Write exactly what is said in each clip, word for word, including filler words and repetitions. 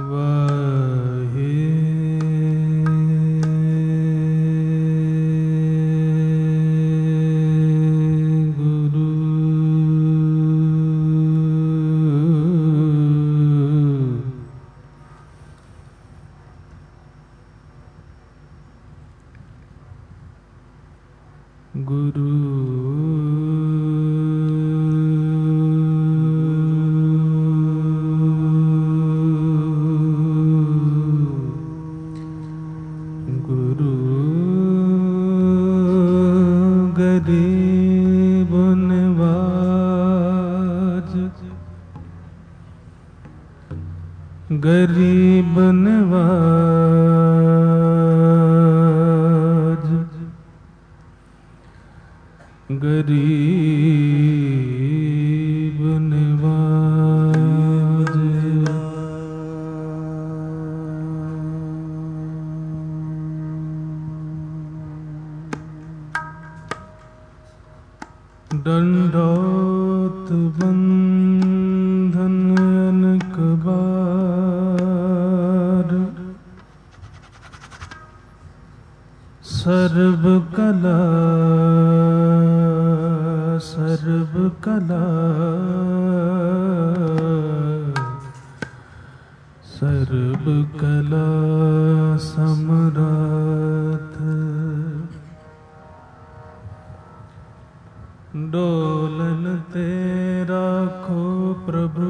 गरीब नवाज गरीब नवाज दंडोत बंधन अनक बार सर्व कला सर्व कला सर्व कला समराथ डोलन तेरा खो प्रभु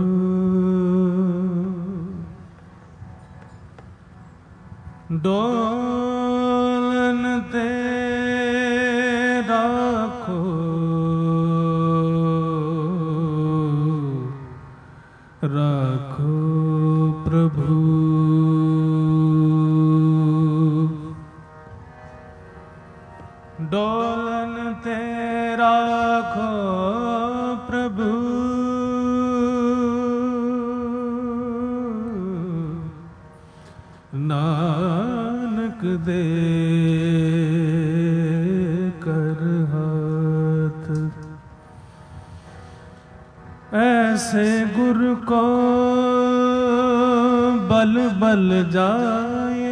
डोलन तेरा खो राखो प्रभु डोलन तेरा खो प्रभु नानक दे कर हाथ ऐसे गुरु को बल बल जाए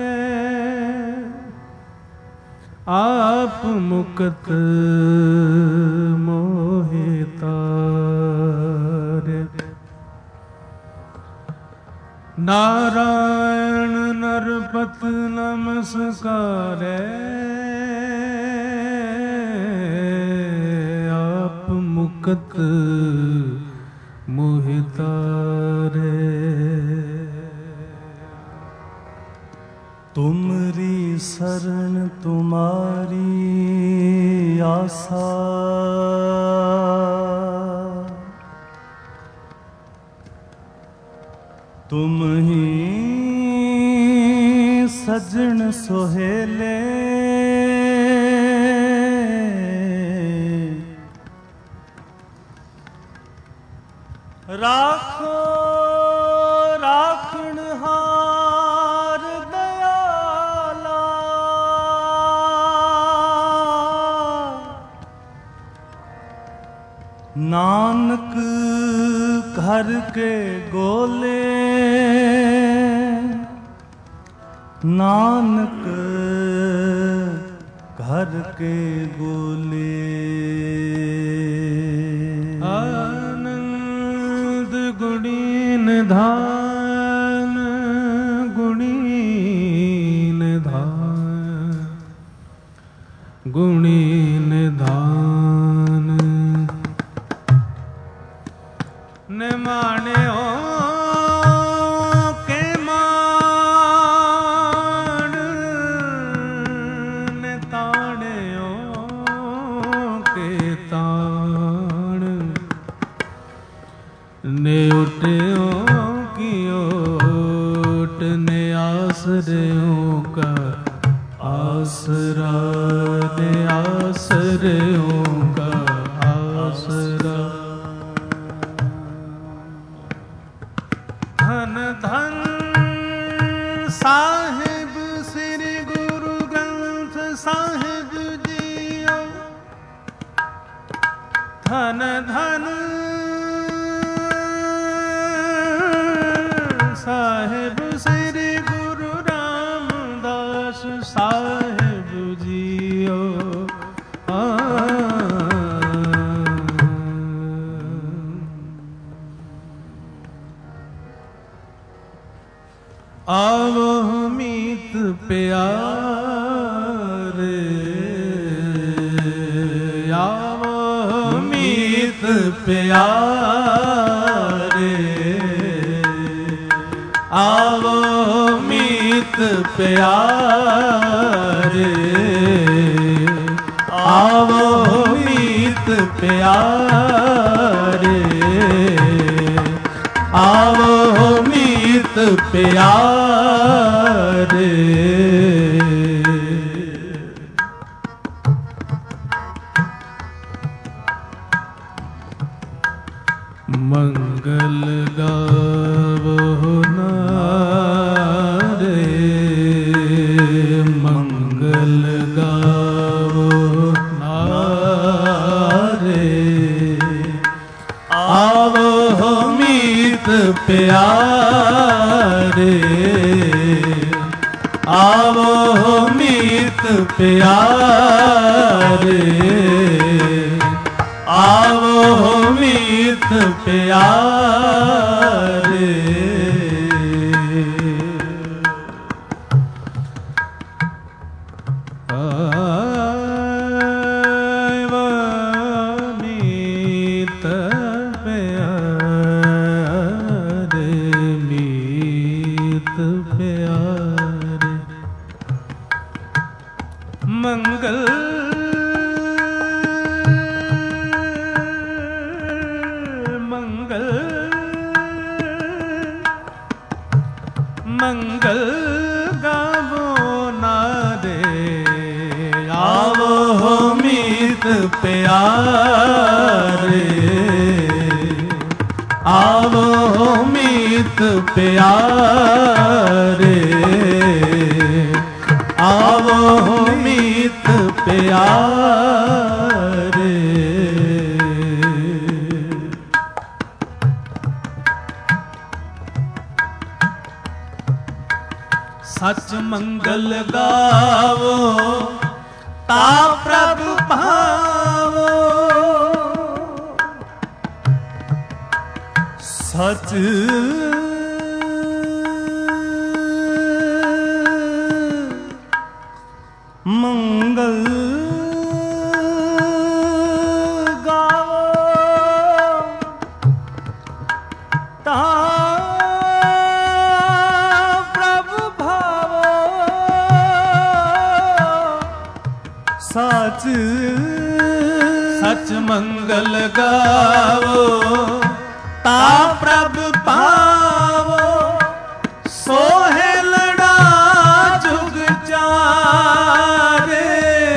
आप मुक्त मोहितारे नारायण नरपत नमस्कारे आप मुक्त मोहितारे तुमरी शरण तुम्हारी आशा तुम ही सजन सोहेले राखो राखण हार दयाला नानक घर के गोले नानक घर के गोले आनंद गुणी निधान गुणी निधान गुणी निधान निमाने हो के मान निताने हो के तान ने उठे हो की ओट ने आसरों का आसरा ने आसरों का आसरा धन धन साहिब श्री गुरु ग्रंथ साहिब जियो धन धन साहिब श्री आवो मीत प्यारे, आवो मीत प्यारे, आवो मीत प्यारे, आवो मीत प्यारे, आवो मीत प्यारे। मंगल गावो नारे, मंगल गावो नारे, आवो मीत प्यारे, आवो मीत प्यारे, आवो मीत प्यारे। आवो मीत प्यारे, मीत प्यारे। मंगल मंगल मंगल गावो नारे, आवो मीत प्यारे, आवो मीत प्यारे, आवो मीत प्यारे। सच मंगल गावो ता प्रभु भावो, सच मंगल गावो ता सच सच मंगल गावो ता प्रभु पावो, सोहे लड़ा जुग चारे।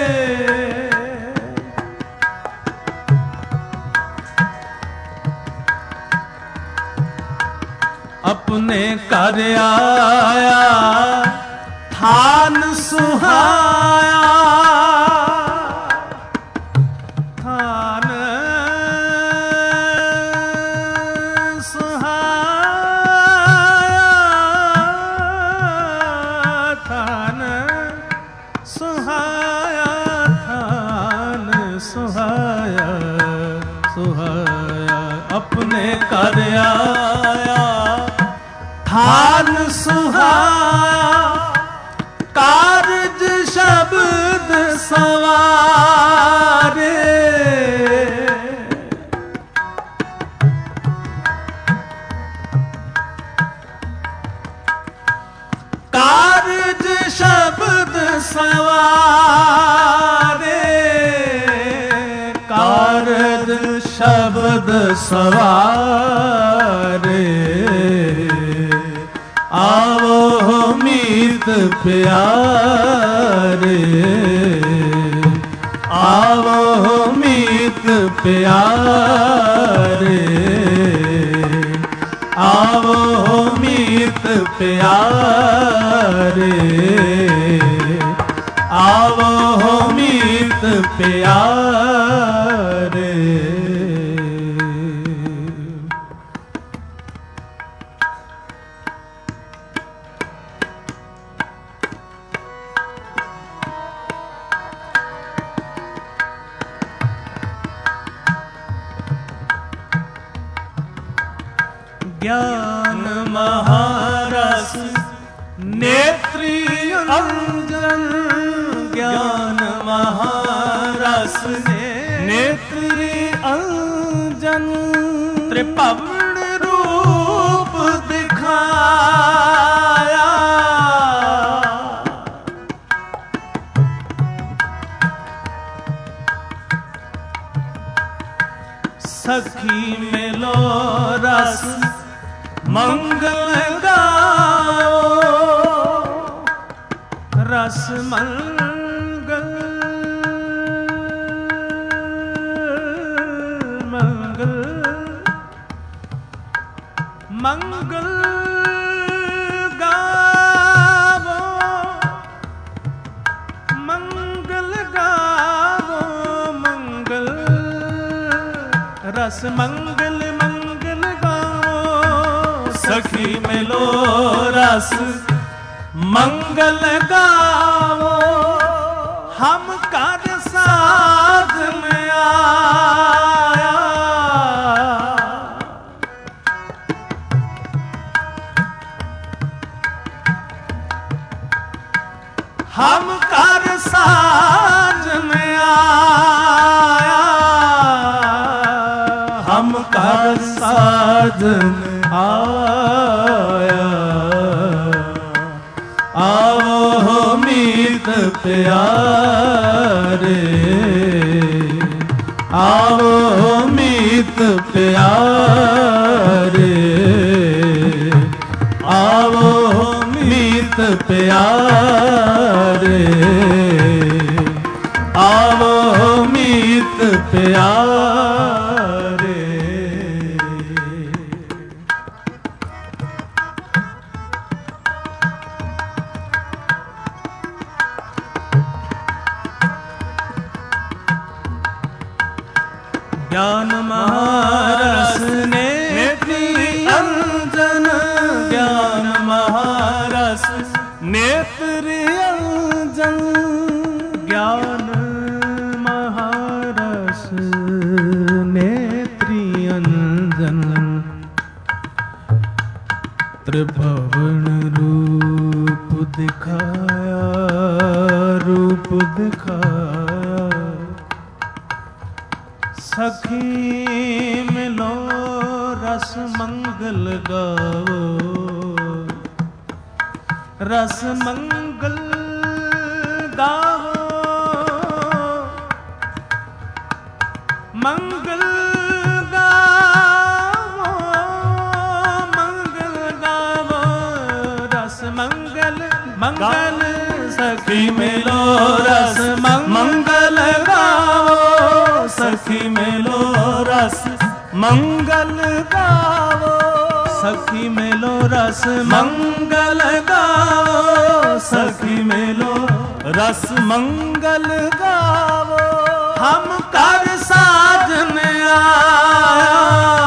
अपने घर आया थान सुहाया, थान सुहाया, थान सुहाया, थान सुहाया, सुहाया। अपने घर आया थान सुहाया, कारज शब्द सवारे। कारज शब्द सवारे, कारज शब्द सवारे। आवो मीत प्यारे, आवो मीत प्यारे, आवो मीत प्यारे, आवो मीत प्यारे। ज्ञान महारस नेत्री अंजन ज्ञान महारस नेत्री अंजन त्रिभुवन रूप दिखाया सखी मिलो रस मंगल गाओ रस मंगल मंगल मंगल गाओ मंगल गाओ मंगल रस मंगल मंगल गाओ सखी मिलो रस मंगल गाओ हम कर साध में आया हम कर साज में आया हम कर साज में आया आओ मीत प्यारे आओ मीत प्यारे आओ मीत प्यारे आओ मीत प्यारे ज्ञान महारस नेत्री अंजन ज्ञान महारस नेत्री अंजन ज्ञान महारस नेत्री अंजन त्रिभुवन रूप दिखाया रूप दिखाया सखी मिलो रस मंगल गाओ रस मंगल गाओ मंगल गाओ मंगल गाओ रस मंगल मंगल सखी मिलो रस मंगल गाओ सखी मिलो रस मंगल गाओ सखी मिलो रस मंगल गाओ सखी मिलो रस मंगल गाओ हम कर साजन आया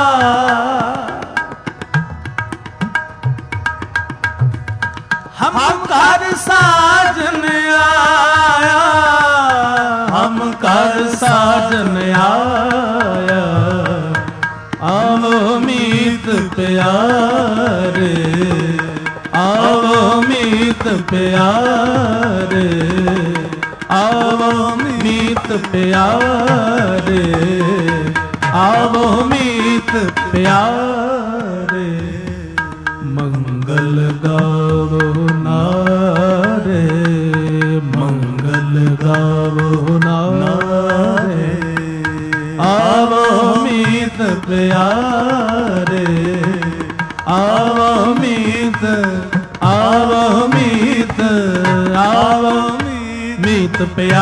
हम कर साजन आया हम कर साजन आया आओ मीत प्यारे आओ मीत प्यारे आओ मीत प्यारे आओ मीत प्यारे मंगल गावो नारे मंगल गावो नारे आवो मीत प्यारे आवो मीत आवो मीत आवो मीत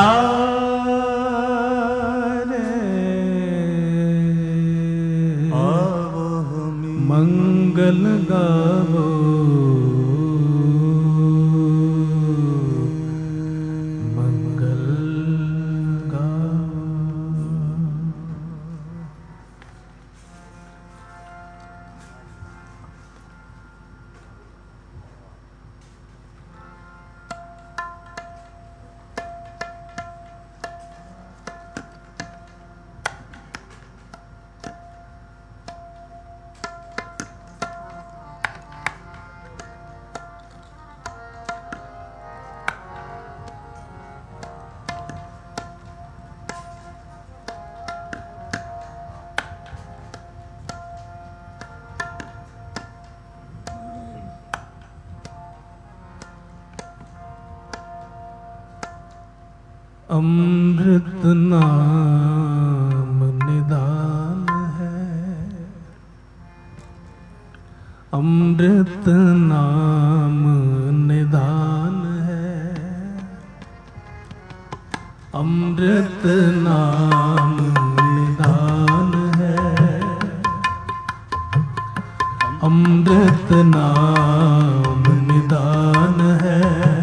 प्यारे आवो मंगल गावो ਅੰਮ੍ਰਿਤ ਨਾਮ ਨਿਦਾਨ ਹੈ, ਅੰਮ੍ਰਿਤ ਨਾਮ ਨਿਦਾਨ ਹੈ, ਅੰਮ੍ਰਿਤ ਨਾਮ ਨਿਦਾਨ ਹੈ, ਅੰਮ੍ਰਿਤ ਨਾਮ ਨਿਦਾਨ ਹੈ।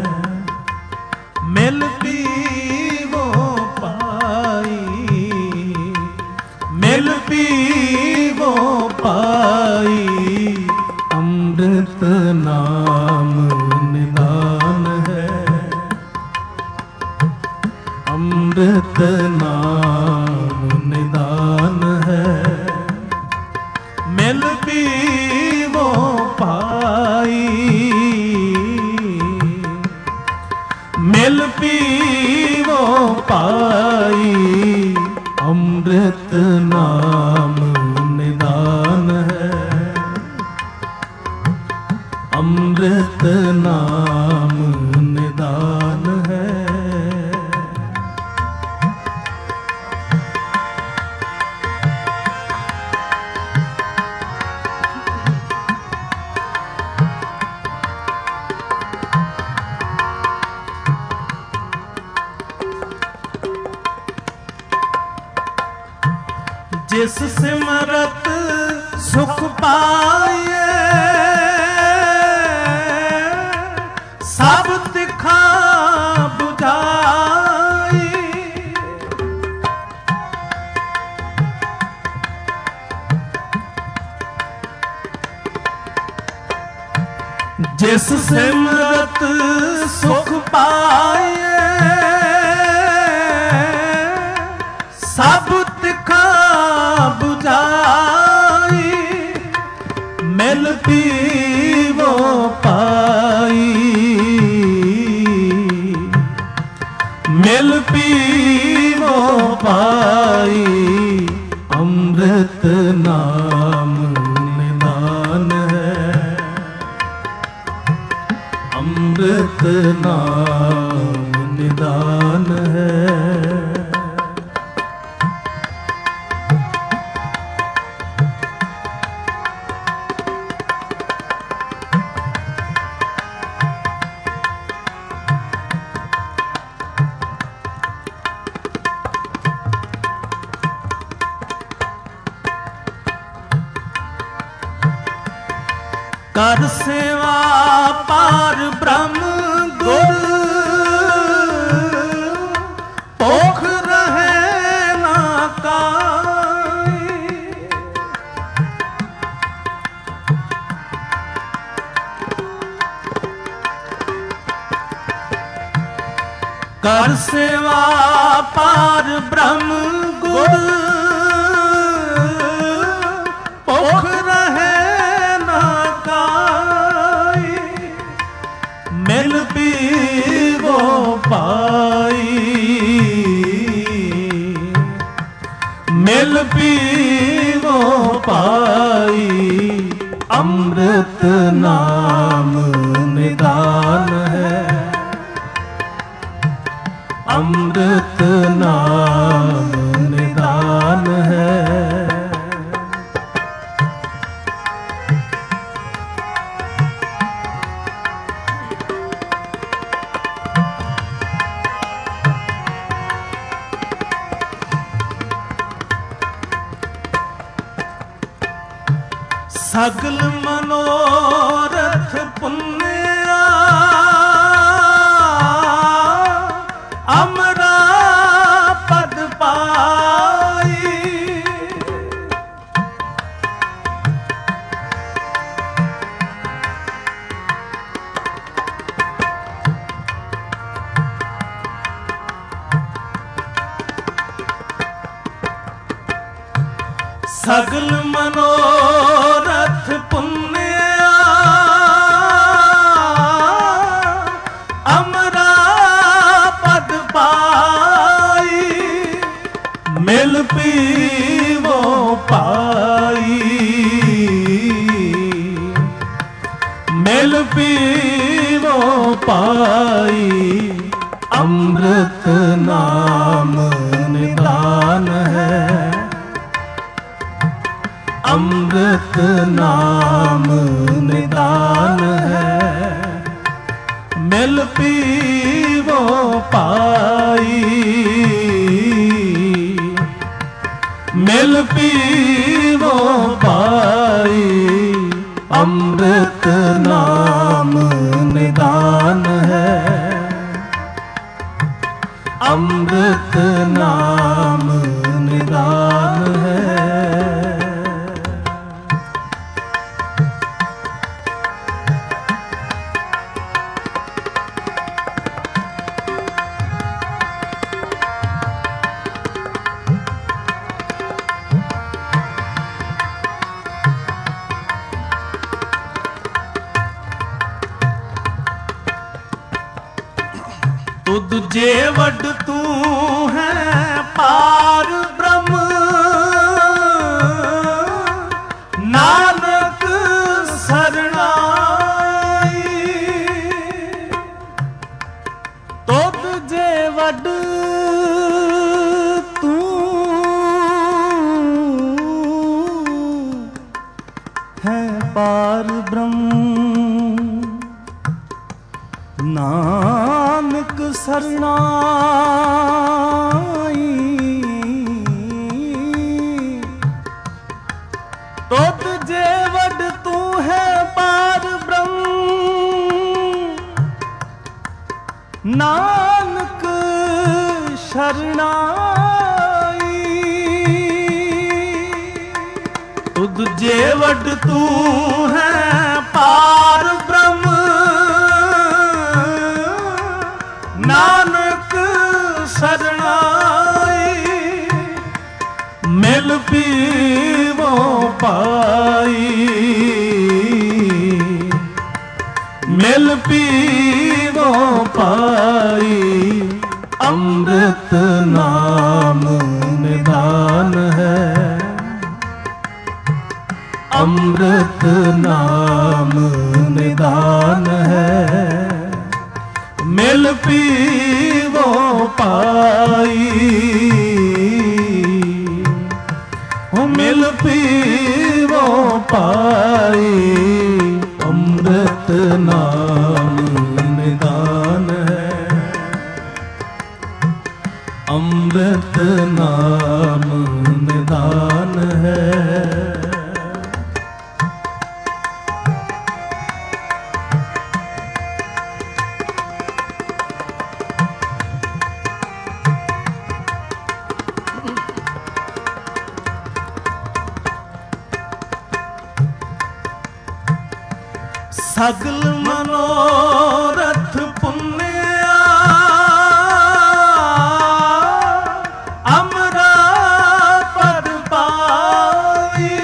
ਮਿਲ ਪੀਵੋ ਪਾਈ, ਮਿਲ ਪੀਵੋ ਪਾਈ, ਅੰਮ੍ਰਿਤ ਨਾਮ ਨਿਦਾਨ ਹੈ, ਅੰਮ੍ਰਿਤ ਨਾਮ ਨਿਦਾਨ ਹੈ। ਮਿਲ ਪੀਵੋ ਪਾਈ, ਮਿਲ ਪੀਵੋ ਪਾਈ, ਅੰਮ੍ਰਿਤ ਨਾਮ ਨਿਦਾਨ ਹੈ, ਅੰਮ੍ਰਿਤ ਨਾਮ ਨਿਦਾਨ ਹੈ। जिस सिमरत सुख पाए, सब तिखा बुझाई, जिस सिमरत सुख पाए, सब तिखा बुझाई, मिल पीवो पाई, मिल पीवो पाई, अमृत नाम निदान है, अमृत नाम निदान है। कर सेवा पार ब्रह्म गुर, भूख रहे ना काई, कर सेवा पार ब्रह्म गुर, भूख रहे मिल पीवो पाई, मिल पीवो पाई, अमृत नाम निदान है, अमृत नाम निदान है। सगल मनोरथ पुण्या अमरा पद पाई, सगल मनोरथ पुण्या अमरा पद पाई, मिल पीवो पाई, मिल पीवो पाई, अमृत नाम निदान है, अमृत नाम निदान है। मिल पीवो पाई, मिल पीवो पाई, अमृत नाम निदान है, अमृत नाम निदान है। तुद जे वड तू है पार ब्रह्म, नानक सरणाई। तुद जे वड तू है पार ब्रह्म, नानक सरनाई। तुद जे वड तू है पार ब्रह्म, नानक शरणाई। तुद जे वड तू है पार ब्रह्म, नानक शरणाई। मिल पीवो पाई, मिल पीवो पाई, अमृत नाम निदान है, अमृत नाम निदान है। मिल पीवो पाई, हो मिल पीवो पाई, अमृत नाम निदान है, अमृत नाम निदान है। सगल मनोरथ पुण्या अमरा पद पाई।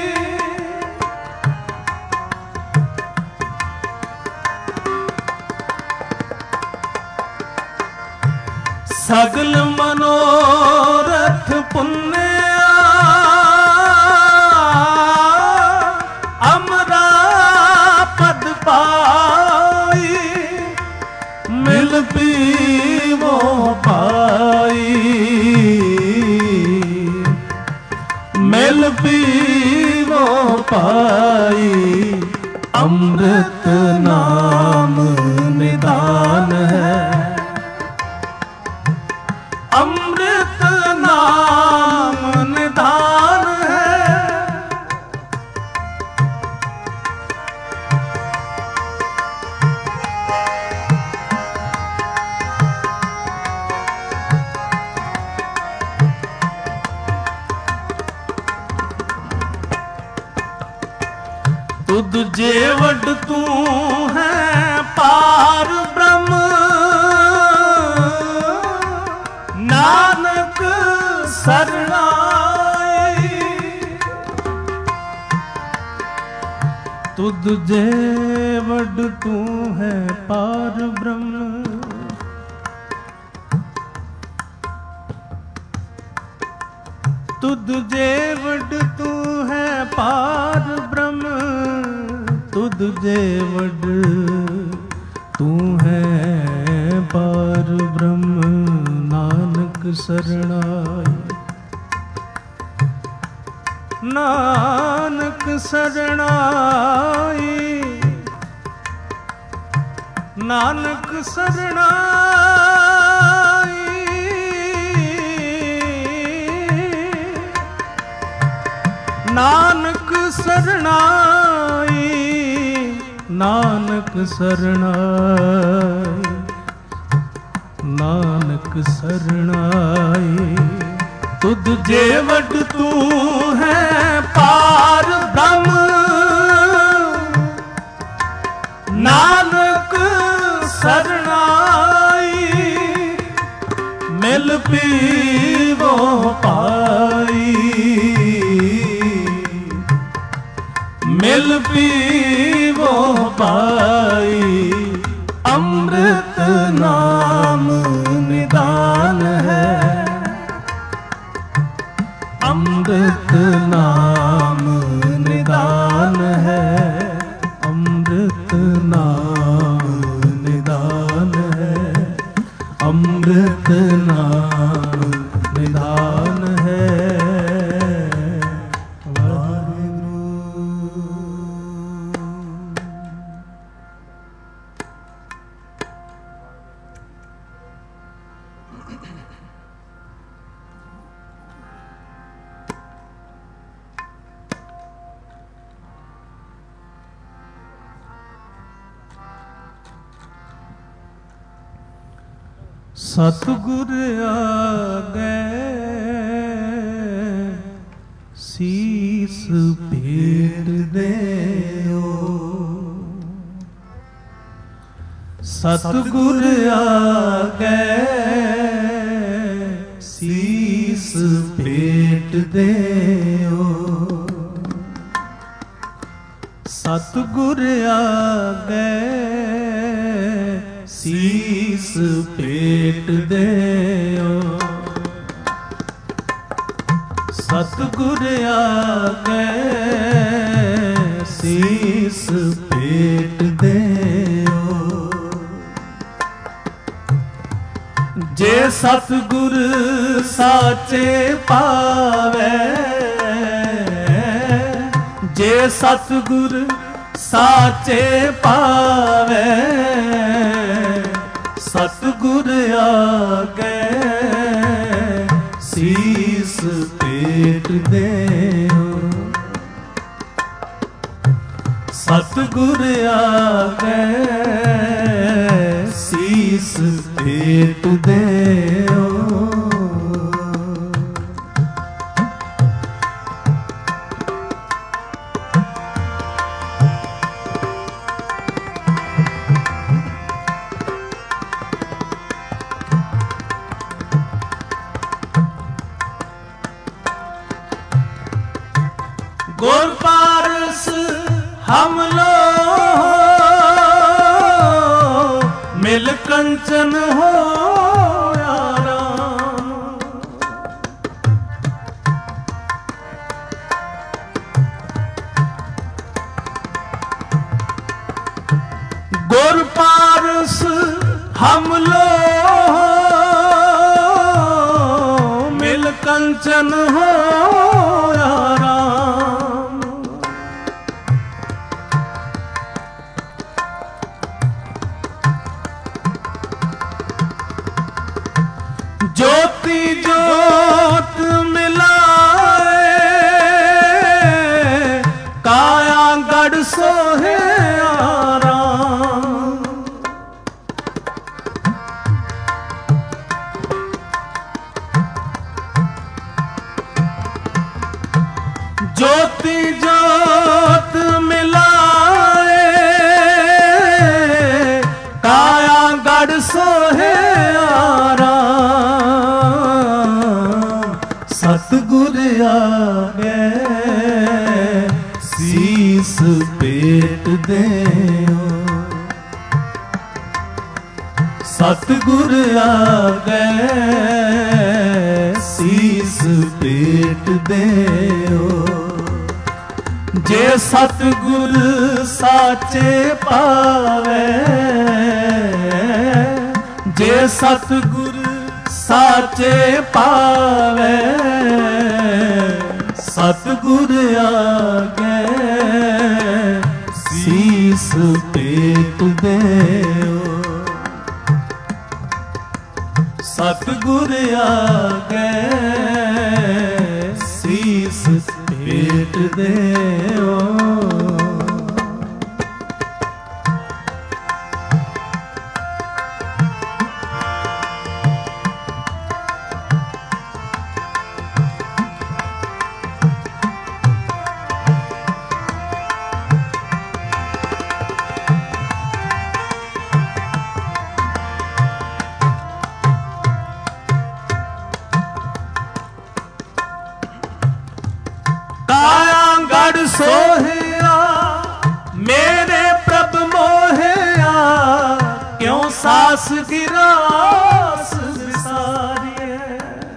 सगल मनोरथ पुण्या मिल पीवो पाई, मिल पीवो पाई, अमृत नाम निदान है, अमृत नाम निदान है। तुद जे वड तू है पार ब्रह्म, नानक सरणाई। तुद जे वड तू है पार ब्रह्म, तुद जे वड तू है पार ब्रह्म, तुद जे वड तू है पार ब्रह्म। सरणाई, नानक सरणाई, नानक सरणाई, नानक सरणाई, नानक सरणाई, नानक सरणाई। तुध जे वड तू है पार ब्रह्म, नानक सरणाई, मिल पीवो पाई, मिल पीवो पाई। अमृत नाम निदान है, अमृत नाम निदान है, अमृत नाम निदान है, अमृत नाम निदान है। सतगुर आगे शीस फेर देओ, सतगुर आगे शीस फेट देओ, सतगुर आगे शीस फेट देओ, सतगुर आगे शीस फेट देओ। जे सतगुर साचे पावे, जे सतगुर साचे पावे, सतगुर आगे शीस फेट देओ, सतगुर आगे शीस फेट देओ। गुर पारस हम लो मिल कंचन हो आराम, गुर पारस हम लो मिल कंचन हो ज्योति ज्योत मिलाए, काया गढ़ सोहे आराम, ज्योति ज्योत मिलाए, काया गढ़ सोहे आराम। सतगुर आगे शीस फेट देओ, सतगुर आगे शीस फेट देओ। जे सतगुर साचे पावे, जे सतगुर साचे पावे, सतगुर आगे सीस पेट देओ। सतगुर आगे सीस पेट देओ। सोहिया मेरे प्रभ मोहिया, क्यों सास गिरास विसारिए।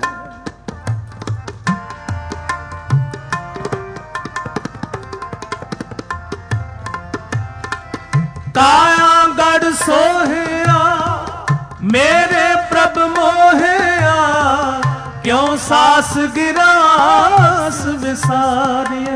काया गढ़ सोहिया मेरे प्रभ मोहिया, क्यों सास गिरास विसारिए।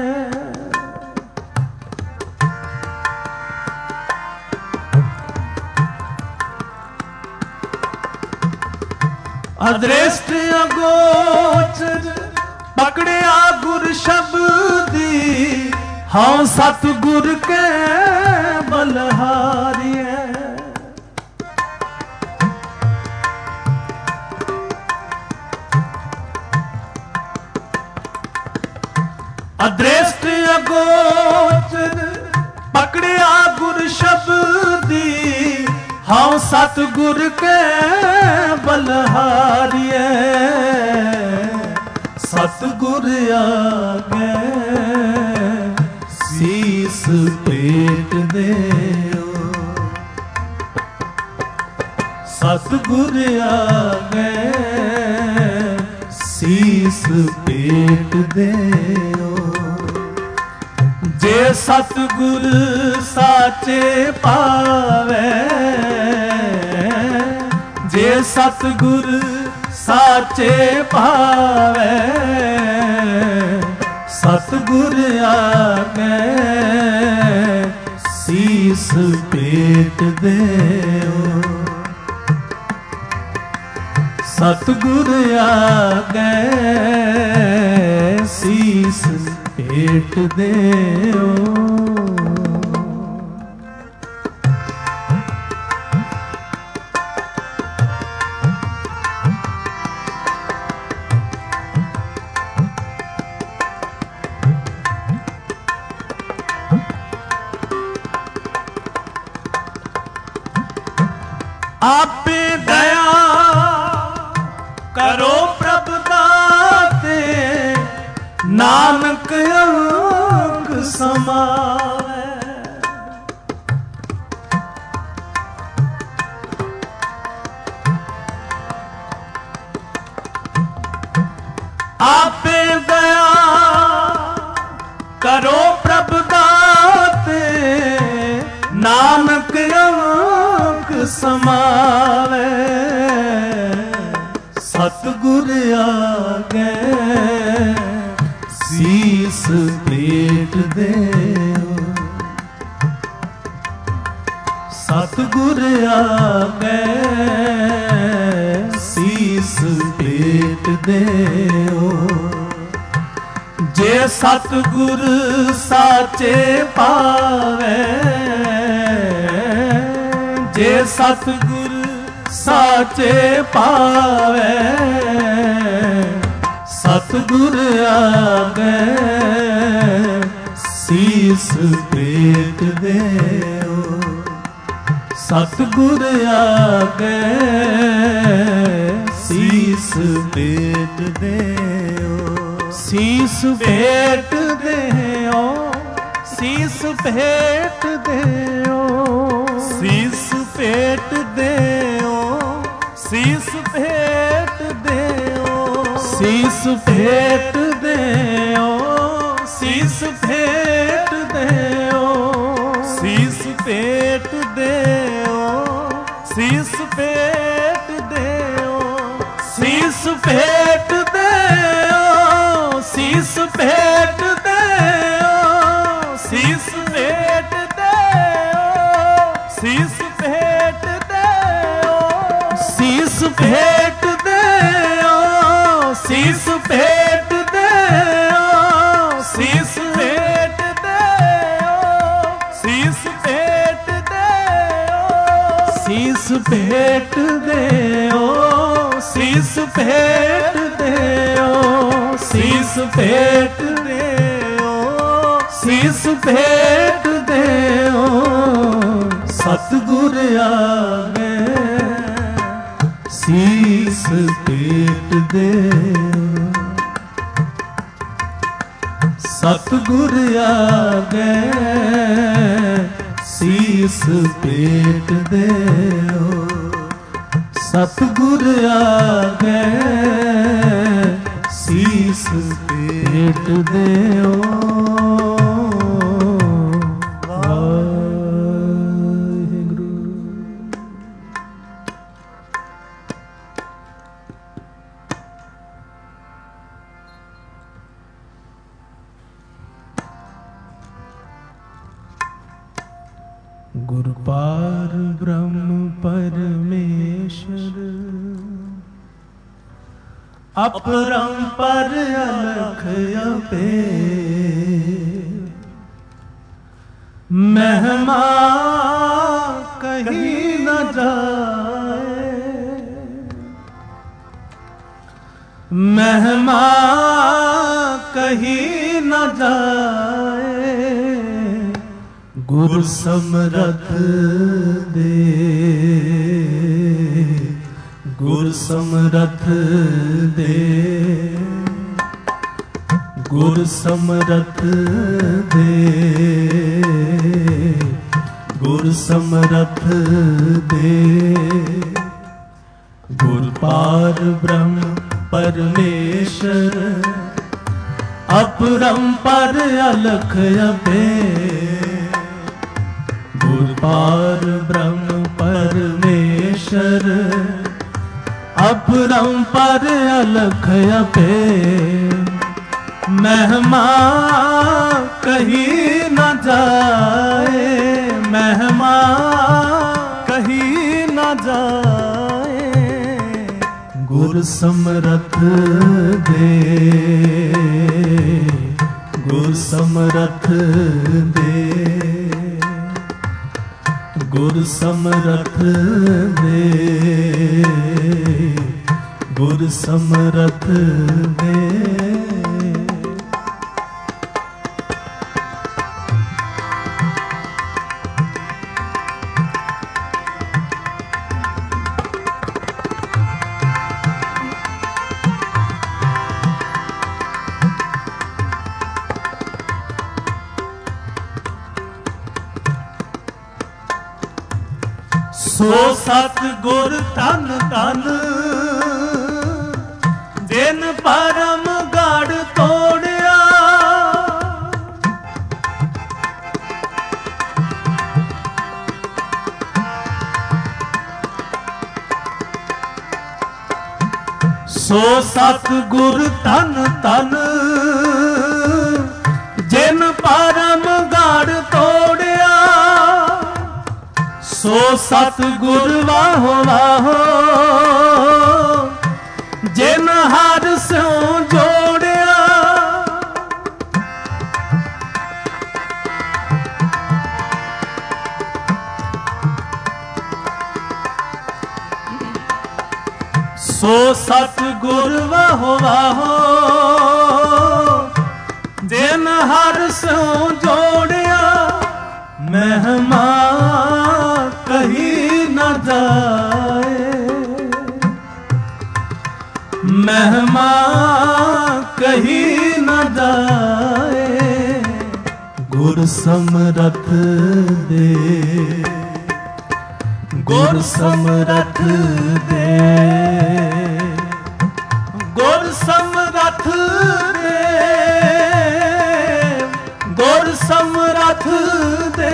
अदृष्ट अगोचर पकड़िया गुर शब्दी, हाँ सतगुर के बलहारिए। अदृष्ट अगोचर पकड़िया गुर शब्दी, हाँ सतगुर के बलहारिए। सतगुर आगे सीस पेट देओ। सतगुर आगे सीस पेट देओ। जे सतगुर साचे पावे, जे सतगुर साचे पावे, सतगुर आगे सीस पेट देओ। सतगुर आगे सीस पेट देओ। आपे दया करो प्रभ दाते, नानक अंग समावे। आपे दया करो प्रभ दाते, नानक अंग समावे। सतगुर आगे सीस पेट देओ। सतगुर आगे सीस पेट देओ। जे सतगुर साचे पावे, जे सतगुर साचे पावे, सतगुर आगे सीस पेट देओ। सतगुर आगे सीस पेट देओ। सीस भेट देओ, सीस भेट देओ। सीस भेट देओ, सीस भेट देओ। सीस भेट देओ, सीस भेट देओ। सीस भेट देओ, सीस भेट देओ। भेट देओ शीस भेट देओ शीस भेट देओ शीस भेट देओ शीस भेट देओ शीस भेट देओ शीस भेट देओ शीस भेट देओ शीस भेट देओ शीस भेट देओ शीस भेट देओ शीस भेट देओ सतगुर आगे शीस भेट देओ सतगुर आगे शीस भेट देओ सतगुर आगे शीस भेट देओ। गुरु पार ब्रह्म परमेश्वर अपरंपर अलख अपे महिमा कहीं न जाए महिमा कहीं न जाए गुरु समरथ दे गुरु समरथ दे गुरु समरथ दे गुरु समरथ दे गुरु पार ब्रह्म परमेश्वर अपरंपर अलख अपे गुरु पार ब्रह्म परमेश्वर अपरंपर अलख अपे महिमा कहीं न जाए महिमा कहीं न जाए गुरु समरथ दे गुरु समरथ दे गुरु समरथ दे गुरु समरथ दे। सो सतगुर तन तन जिन परम गढ़ तोड़िया सो सतगुर तन तन जिन परम गढ़ तोड़िया सो सतगुर वाहो वाहो जिन हर स्यों जोड़िया सो सतगुर वाहो वाहो जिन हर स्यों जोड़िया महिमा कहीं न जाए महिमा कहीं न जाए गुरु समरथ दे गुरु समरथ दे गुरु समरथ दे गुरु समरथ दे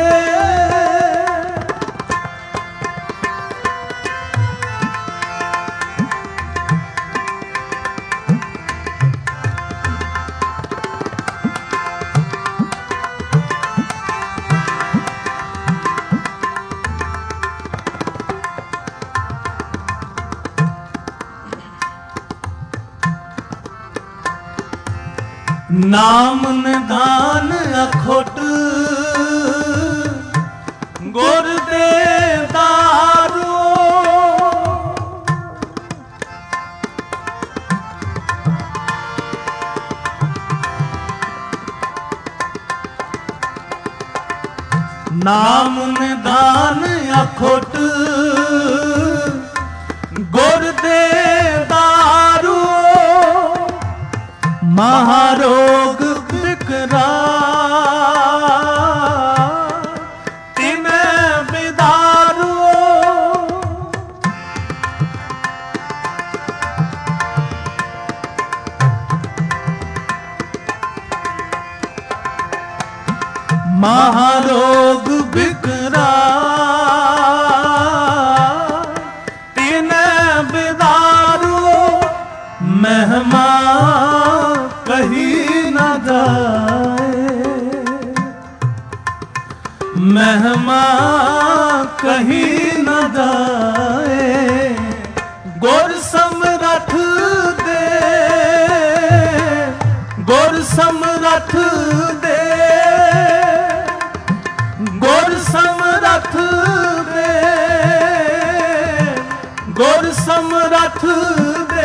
नाम निधान अखोट गुर दे दारो। नाम निधान अखोट गुर दे दारू। महारोग बिकरा तिने बिदारू। महारोग बिकरा तिने बिदारू। महिमा कही न जाए, महिमा कही न जाए। गुर समरथ दे, गुर समरथ दे, गुर समरथ दे, गुर समरथ दे।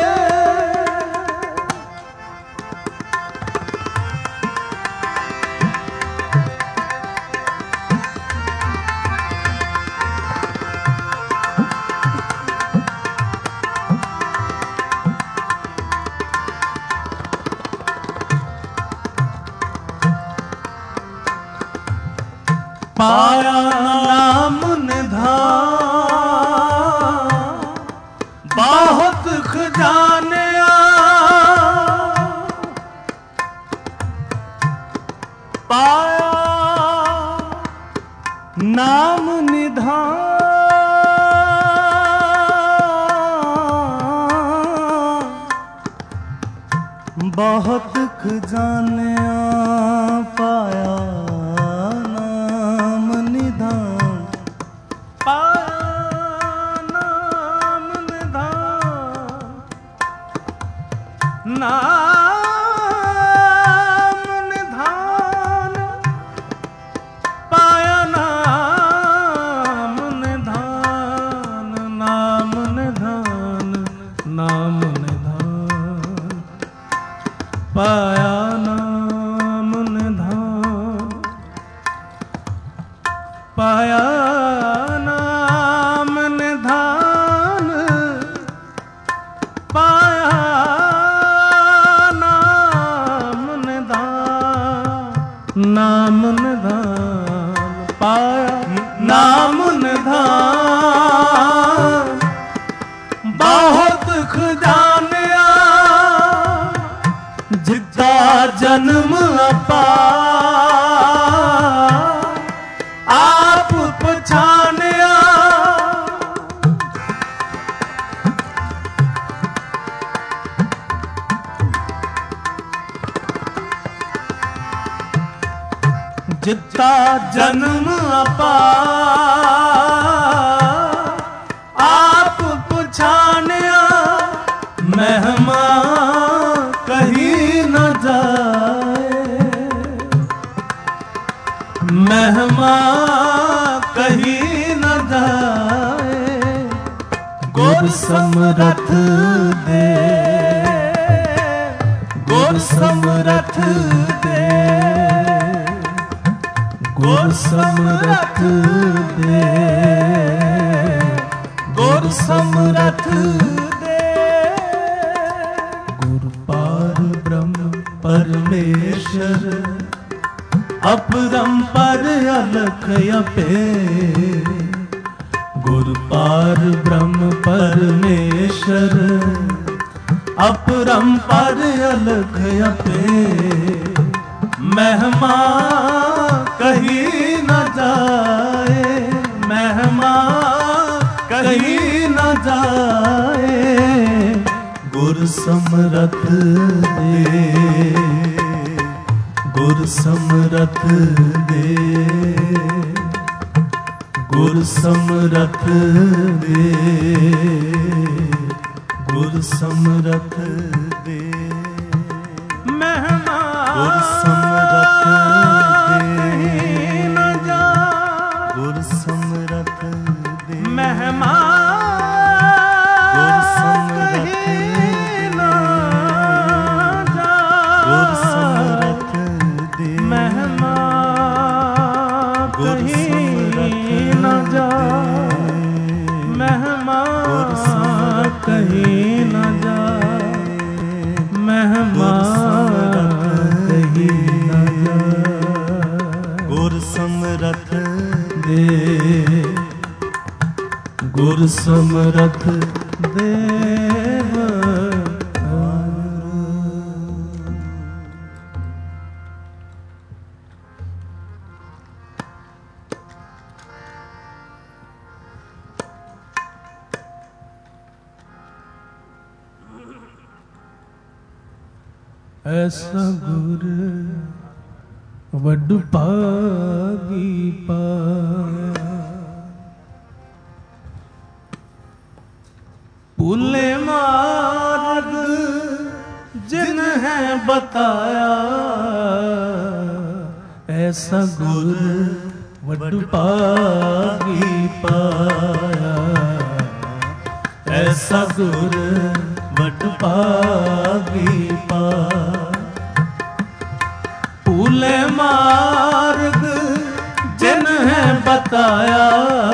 पाया नाम निधान बहुत खजानिया। पाया नाम निधान बहुत खजानिया। पाया नाम निधान, पाया नाम निधान। नाम निधान, नाम निधान, पाया नाम निधान। पाया नाम निधान, पाया नाम निधान। पाया नाम निधान बहुत खजानिया। जिता जन्म अपार आप पछानिया। जिता जन्म अपार आप पछानिया। महिमा कही न जाए, महिमा कही न जाए। गुर समरथ दे, गुर समरथ दे, गुर समरथ दे, गुर समरथ दे। गुर पार ब्रह्म परमेश्वर अपरंपर अलख अपेर। गुर पार ब्रह्म परमेश्वर अपरंपर अलख अपेर। महिमा कही न जाए, महिमा कही न जाए। गुर समरथ दे, गुर समरथ दे, गुर समरथ दे, गुर समरथ दे। महिमा ਗੁਰ ਸਮਰਥ ਦੇ ਨਾ ਜਾ, ਗੁਰ ਸਮਰਥ ਦੇ ਮਹਿਮਾ ਗੁਰ ਸਮਰਥ ਦੇ ਨਾ ਜਾ, ਗੁਰ ਸਮਰਥ ਦੇ ਮਹਿਮਾ ਗੁਰ ਸਮਰਥ ਨਾ ਜਾ, ਮਹਿਮਾ ਕਹੀਂ ਨਾ ਜਾ, ਮਹਿਮਾ ਕਹੀਂ ਨਾ ਜਾ। ਗੁਰ ਸਮਰਥ ਦੇ, ਗੁਰ ਸਮਰਥ ਦੇਵ ਐਸਾ ਗੁਰ ਵੱਡ ਭਾਗੀ ਪਾਇਆ, ਭੁੱਲੇ ਮਾਰਗ ਜਿਨ ਹੈ ਬਤਾਇਆ, ਐਸਾ ਗੁਰ ਵੱਡ ਭਾਗੀ ਪਾਇਆ, ਐਸਾ ਗੁਰ ਵੱਡ ਭਾਗੀ ਪਾਇਆ, ਭੁੱਲੇ ਮਾਰਗ ਜਿਨ ਹੈ ਬਤਾਇਆ,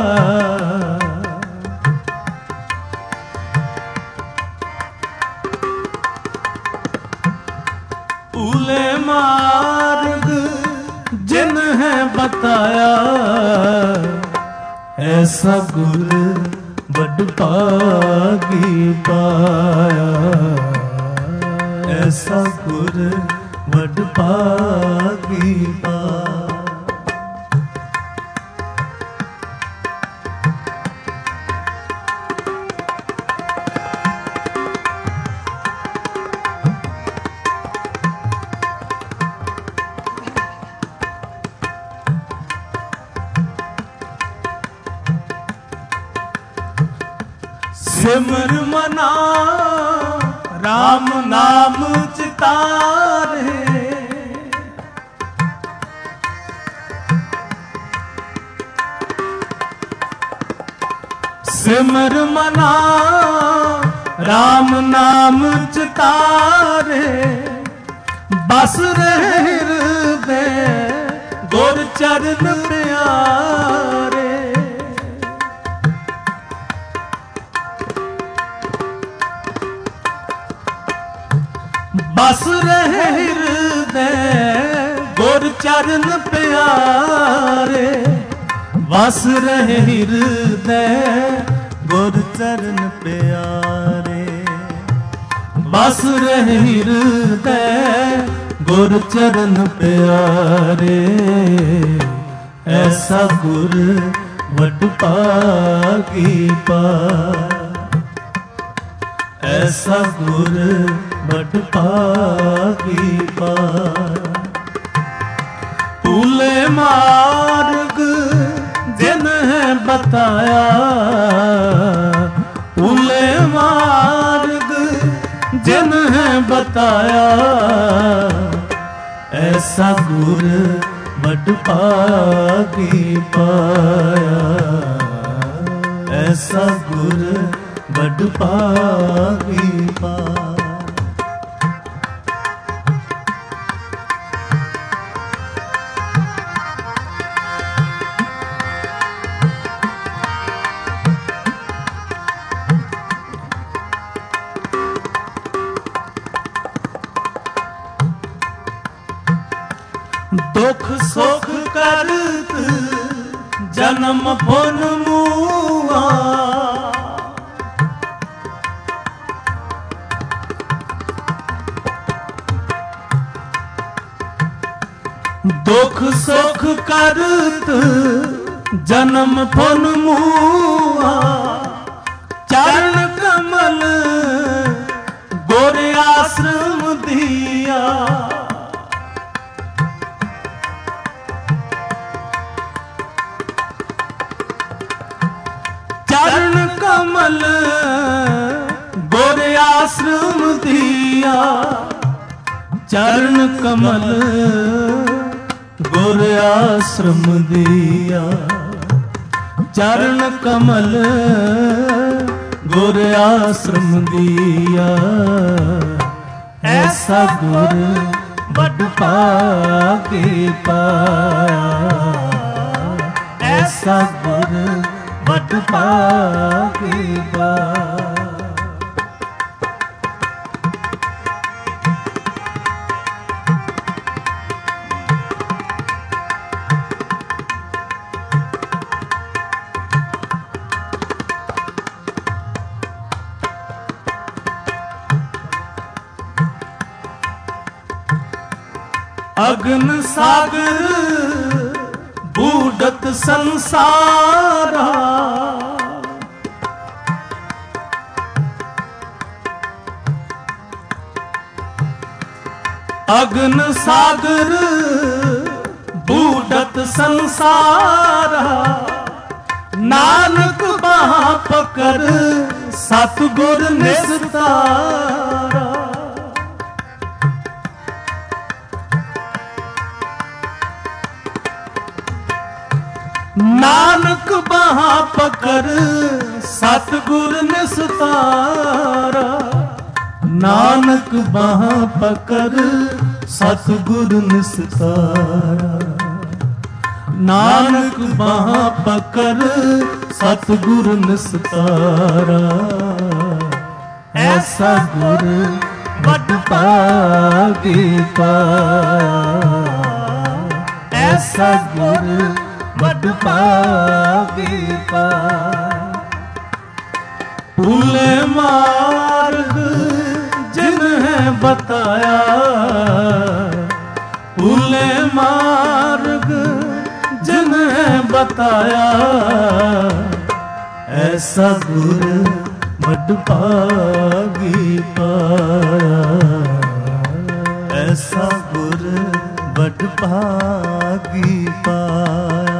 ਭੁੱਲੇ ਮਾਰਗ ਜਿਨ ਹੈ ਬਤਾਇਆ, ਐਸਾ ਗੁਰ ਵੱਡ ਭਾਗੀ ਪਾਇਆ, ਐਸਾ ਗੁਰ ਵੱਡ ਭਾਗੀ ਪਾਇਆ। ਸਿਮਰ ਮਨਾ ਰਾਮ ਨਾਮ ਚਿਤਾਰੇ, ਸਿਮਰ ਮਨਾ ਰਾਮ ਨਾਮ ਚਿਤਾਰੇ, ਬਸ ਰਹੇ ਹਿਰਦੇ ਗੁਰ ਚਰਨ ਪਿਆਰੇ, ਬਸ ਰਹੇ ਹਿਰਦੇ ਗੁਰ ਚਰਨ ਪਿਆਰੇ, ਵਸ ਰਹੇ ਹਿਰਦੇ ਗੁਰ ਚਰਨ ਪਿਆਰੇ, ਬਸ ਰਹੇ ਹਿਰਦੇ ਗੁਰ ਚਰਨ ਪਿਆਰੇ, ਐਸਾ ਗੁਰ ਵੱਡ ਭਾਗੀ ਪਾਇਆ, ਐਸਾ ਗੁਰ ਵੱਡ ਭਾਗੀ ਪਾਇਆ, ਭੁੱਲੇ ਮਾਰਗ ਜਿਨ ਹੈ ਬਤਾਇਆ, ਭੁੱਲੇ ਮਾਰਗ ਜਿਨ ਹੈ ਬਤਾਇਆ, ਐਸਾ ਗੁਰ ਵੱਡ ਭਾਗੀ ਪਾਇਆ, ਐਸਾ ਗੁਰ ਵੱਡ ਭਾਗੀ ਪਾਇਆ। ਦੁਖ ਸੁਖ ਕਰਤ ਜਨਮ ਪੁਨ ਮੂਆ, ਦੁਖ ਸੁਖ ਕਰਤ ਜਨਮ ਪੁਨ ਮੂਆ, ਚਰਨ ਕਮਲ ਗੁਰ ਆਸ਼ਰਮ ਦੀਆ, ਚਰਨ ਕਮਲ ਗੁਰ ਆਸ਼ਰਮ ਦੀਆ, ਚਰਨ ਕਮਲ ਗੁਰ ਆਸ਼ਰਮ ਦੀਆ, ਚਰਨ ਕਮਲ ਗੁਰ ਆਸ਼ਰਮ ਦੀਆ, ਐਸਾ ਗੁਰ ਵੱਡ ਭਾਗੇ ਪਾਇਆ, ਐਸਾ ਗੁਰ ਵੱਡ ਭਾਗੇ ਪਾਇਆ। ਅਗਨ ਸਾਗਰ ਬੂਡਤ ਸੰਸਾਰਾ, ਅਗਨ ਸਾਗਰ ਬੂਡਤ ਸੰਸਾਰਾ, ਨਾਨਕ ਬਾਹ ਪਕੜ ਸਤਿਗੁਰ ਨਿਸਤਾਰਾ। ਨਾਨਕ ਬਾਹਾਂ ਪਕੜ ਸਤਿਗੁਰ ਨਿਸਤਾਰਾ, ਨਾਨਕ ਬਾਹਾਂ ਪਕੜ ਸਤਿਗੁਰ ਨਿਸਤਾਰਾ, ਨਾਨਕ ਬਾਹਾਂ ਪਕੜ ਸਤਿਗੁਰ ਨਿਸਤਾਰਾ, ਐਸਾ ਗੁਰ ਵੱਡ ਭਾਗੇ ਪਾਇਆ, ਐਸਾ ਗੁਰ ਵੱਡ ਭਾਗੇ ਪਾਇਆ। ਭੁੱਲੇ ਮਾਰਗ ਜਿਨ ਹੈ ਬਤਾਇਆ, ਭੁੱਲੇ ਮਾਰਗ ਜਿਨ ਹੈ ਬਤਾਇਆ, ਐਸਾ ਗੁਰ ਵੱਡ ਭਾਗੇ ਪਾਇਆ, ਐਸਾ ਗੁਰ ਵੱਡ ਭਾਗੇ ਪਾਇਆ,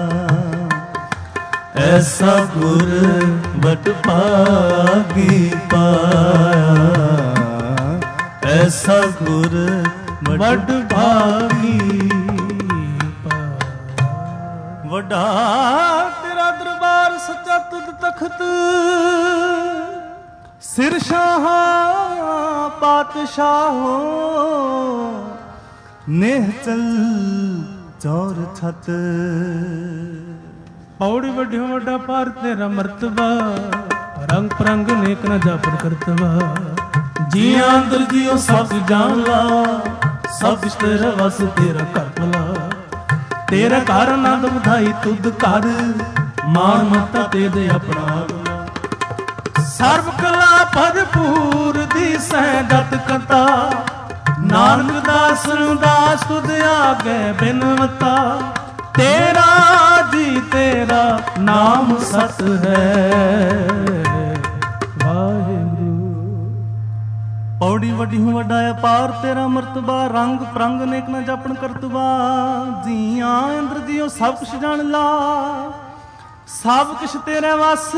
ਐਸਾ ਗੁਰ ਵੱਡ ਭਾਗੇ ਪਾਇਆ, ਐਸਾ ਗੁਰ ਵੱਡ ਭਾਗੀ ਪਾਇਆ। ਵੱਡਾ ਤੇਰਾ ਦਰਬਾਰ ਸੱਚਾ ਤੁਧ ਤਖਤ, ਸਿਰ ਸ਼ਾਹਾਂ ਪਾਤਸ਼ਾਹੋ, ਨੇਹ ਚਲ ਚੌਰ ਛਤ। ਪੌੜੀ ਵੱਡਿਓ ਵੱਡਾ ਭਾਰ ਤੇਰਾ ਮਰਤਬਾ, ਰੰਗ ਪ੍ਰੰਗ ਨੇਕ ਨਾ ਜਾਪਨ ਕਰਤਵਾ। ਜੀਆਂ ਅੰਦਰ ਜੀਓ ਸਭ ਜਾਣ ਲਾ, ਸਭ ਤੇਰਾ ਵਸ ਤੇਰਾ ਘਰ ਭਲਾ। ਤੇਰਾ ਘਰ ਆਨੰਦ ਵਧਾਈ ਤੁਧ ਘਰ, ਮਾਣ ਮਤਾ ਤੇ ਦੇ ਆਪਣਾ ਆਪ। ਸਰਬ ਕਲਾ ਭਰਪੂਰ ਦੀ ਸਹਿ ਜਤ ਕਤਾ, ਨਾਨਕ ਦਾਸ ਦਾਸ ਤੁਧ ਆਗੇ ਬਿਨਵਤਾ। ਤੇਰਾ ਜੀ ਤੇਰਾ ਨਾਮ ਸਤ ਹੈ, ਵਾਹਿਗੁਰੂ। ਪੌੜੀ ਵੱਡੀ ਹੂੰ ਵੱਡਾ ਅਪਾਰ ਤੇਰਾ ਮਰਤਬਾ, ਰੰਗ ਪ੍ਰੰਗ ਨੇਕ ਨਾ ਜਾਪਣ ਕਰਤਬਾ। ਜੀਆਂ ਇੰਦਰ ਜੀਓ ਸਭ ਕੁਛ ਜਾਣ ਲਾ, ਸਭ ਕੁਛ ਤੇਰੇ ਵਸ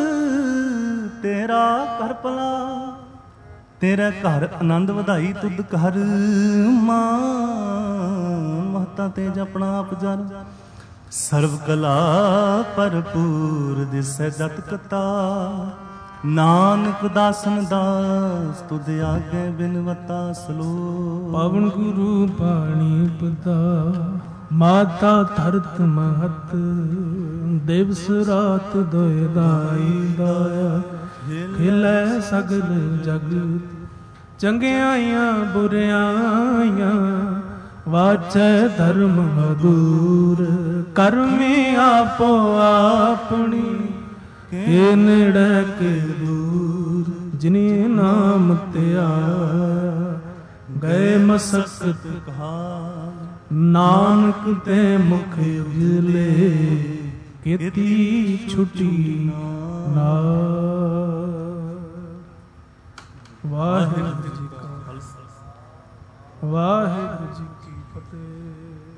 ਤੇਰਾ ਘਰ ਭਲਾ। ਤੇਰਾ ਘਰ ਆਨੰਦ ਵਧਾਈ ਤੁਧ ਘਰ, ਮਾਂ ਮਹਤਾ ਤੇ ਜਪਣਾ ਆਪ ਜਨ। ਸਰਬ ਕਲਾ ਭਰਪੂਰ ਦਿਸੈ ਜਤ ਕਤਾ, ਨਾਨਕ ਦਾਸਨ ਦਾਸ ਤੁਧ ਆਗੇ ਬਿਨਵਤਾ। ਸਲੋਕ ਪਵਨ ਗੁਰੂ ਬਾਣੀ ਪਦਾ, ਮਾਤਾ ਧਰਤ ਮਹਤ। ਦਿਵਸ ਰਾਤ ਦੋਇ ਦਾਈ ਦਾਇਆ, ਖਿਲੈ ਸਗਲ ਜਗਤ। ਚੰਗਿਆਈਆਂ ਬੁਰਿਆਈਆਂ ਵਾਚੈ ਧਰਮ ਮਧੂਰ। ਕਰਮੀ ਆਪੋ ਆਪਣੀ, ਕੇ ਨੇੜੇ ਕੇ ਦੂਰ। ਜਿਨੀ ਨਾਮ ਧਿਆਇਆ, ਗਏ ਮਸਕਤ ਕਹਾ। ਨਾਨਕ ਤੇ ਮੁਖ ਉਜਲੇ, ਕੀਤੀ ਛੁਟੀ ਨਾਮ। ਵਾਹਿਗੁਰੂ ਜੀ ਕਾ ਖਾਲਸਾ, ਵਾਹਿਗੁਰੂ ਜੀ ਕੀ ਫਤਿਹ।